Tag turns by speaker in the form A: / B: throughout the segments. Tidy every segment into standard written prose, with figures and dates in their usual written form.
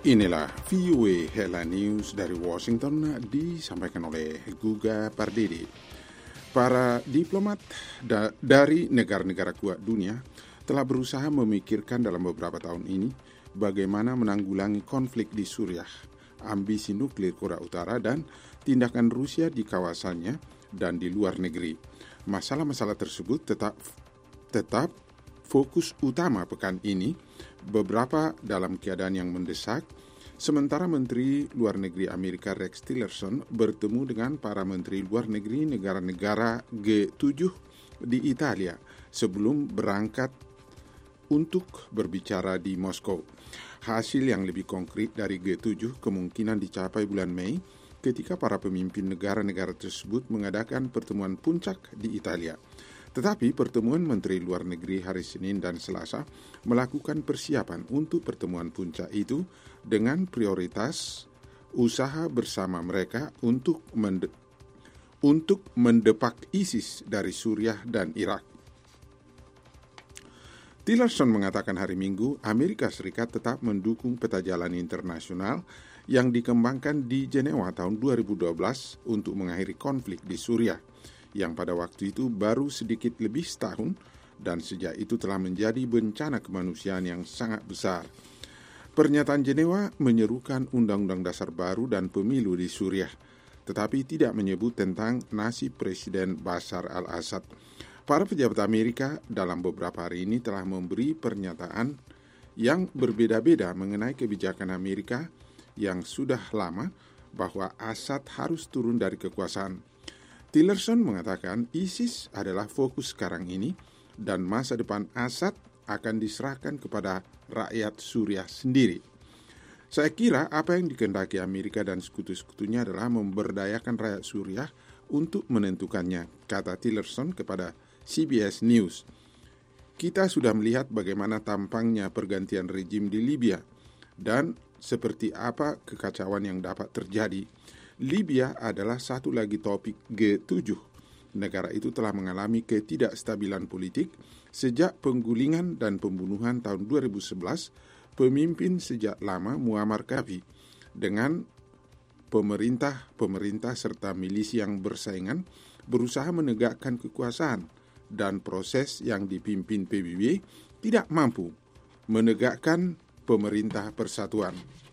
A: Inilah VOA Headline News dari Washington disampaikan oleh Guga Pardede. Para diplomat dari negara-negara kuat dunia telah berusaha memikirkan dalam beberapa tahun ini bagaimana menanggulangi konflik di Suriah, ambisi nuklir Korea Utara, dan tindakan Rusia di kawasannya dan di luar negeri. Masalah-masalah tersebut tetap fokus utama pekan ini, beberapa dalam keadaan yang mendesak, sementara Menteri Luar Negeri Amerika Rex Tillerson bertemu dengan para Menteri Luar Negeri negara-negara G7 di Italia sebelum berangkat untuk berbicara di Moskow. Hasil yang lebih konkret dari G7 kemungkinan dicapai bulan Mei ketika para pemimpin negara-negara tersebut mengadakan pertemuan puncak di Italia. Tetapi pertemuan Menteri Luar Negeri hari Senin dan Selasa melakukan persiapan untuk pertemuan puncak itu dengan prioritas usaha bersama mereka untuk mendepak ISIS dari Suriah dan Irak. Tillerson mengatakan hari Minggu, Amerika Serikat tetap mendukung peta jalan internasional yang dikembangkan di Jenewa tahun 2012 untuk mengakhiri konflik di Suriah, yang pada waktu itu baru sedikit lebih setahun dan sejak itu telah menjadi bencana kemanusiaan yang sangat besar. Pernyataan Jenewa menyerukan undang-undang dasar baru dan pemilu di Suriah, tetapi tidak menyebut tentang nasib Presiden Bashar al-Assad. Para pejabat Amerika dalam beberapa hari ini telah memberi pernyataan yang berbeda-beda mengenai kebijakan Amerika yang sudah lama bahwa Assad harus turun dari kekuasaan. Tillerson mengatakan ISIS adalah fokus sekarang ini dan masa depan Assad akan diserahkan kepada rakyat Suriah sendiri. Saya kira apa yang dikehendaki Amerika dan sekutu-sekutunya adalah memberdayakan rakyat Suriah untuk menentukannya, kata Tillerson kepada CBS News. Kita sudah melihat bagaimana tampangnya pergantian rejim di Libya dan seperti apa kekacauan yang dapat terjadi. Libya adalah satu lagi topik G7. Negara itu telah mengalami ketidakstabilan politik sejak penggulingan dan pembunuhan tahun 2011 pemimpin sejak lama Muammar Gaddafi dengan pemerintah serta milisi yang bersaingan berusaha menegakkan kekuasaan dan proses yang dipimpin PBB tidak mampu menegakkan pemerintah persatuan.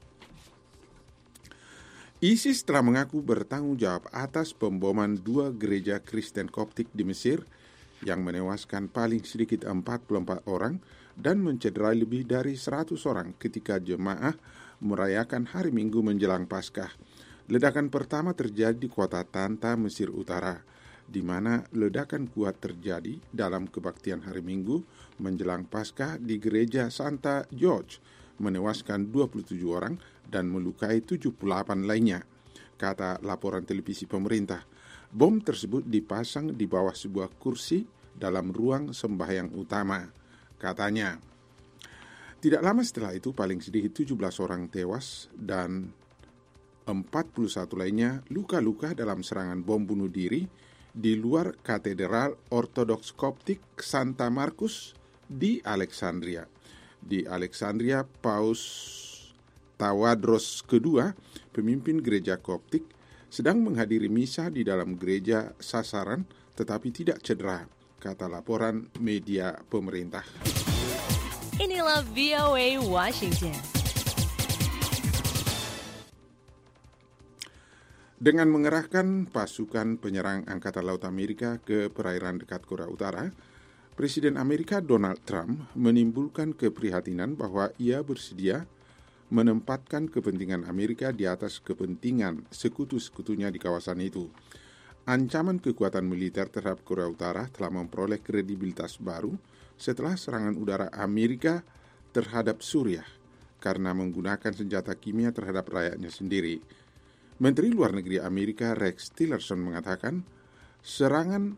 A: ISIS telah mengaku bertanggung jawab atas pemboman 2 gereja Kristen Koptik di Mesir yang menewaskan paling sedikit 44 orang dan mencederai lebih dari 100 orang ketika jemaah merayakan hari Minggu menjelang Paskah. Ledakan pertama terjadi di kota Tanta, Mesir Utara, di mana ledakan kuat terjadi dalam kebaktian hari Minggu menjelang Paskah di gereja Santa George, menewaskan 27 orang dan melukai 78 lainnya, kata laporan televisi pemerintah. Bom tersebut dipasang di bawah sebuah kursi dalam ruang sembahyang utama, katanya. Tidak lama setelah itu paling sedikit 17 orang tewas dan 41 lainnya luka-luka dalam serangan bom bunuh diri di luar Katedral Ortodoks Koptik Santa Markus di Alexandria. Di Alexandria, Paus Tawadros II, pemimpin gereja Koptik, sedang menghadiri misa di dalam gereja sasaran tetapi tidak cedera, kata laporan media pemerintah.
B: Inilah VOA Washington.
A: Dengan mengerahkan pasukan penyerang Angkatan Laut Amerika ke perairan dekat Korea Utara, Presiden Amerika Donald Trump menimbulkan keprihatinan bahwa ia bersedia menempatkan kepentingan Amerika di atas kepentingan sekutu-sekutunya di kawasan itu. Ancaman kekuatan militer terhadap Korea Utara telah memperoleh kredibilitas baru setelah serangan udara Amerika terhadap Suriah karena menggunakan senjata kimia terhadap rakyatnya sendiri. Menteri Luar Negeri Amerika Rex Tillerson mengatakan serangan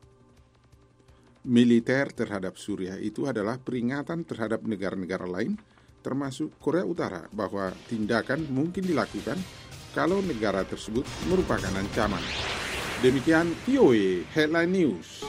A: militer terhadap Suriah itu adalah peringatan terhadap negara-negara lain, termasuk Korea Utara, bahwa tindakan mungkin dilakukan kalau negara tersebut merupakan ancaman. Demikian VOA Headline News.